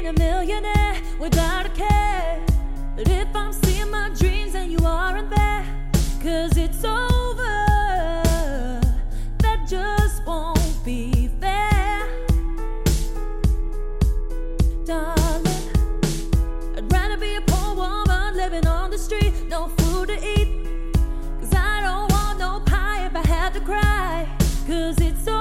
being a millionaire without a care. But if I'm seeing my dreams and you aren't there, 'cause it's over, that just won't be fair. Darling, I'd rather be a poor woman living on the street, no food to eat, 'cause I don't want no pie if I have to cry, 'cause it's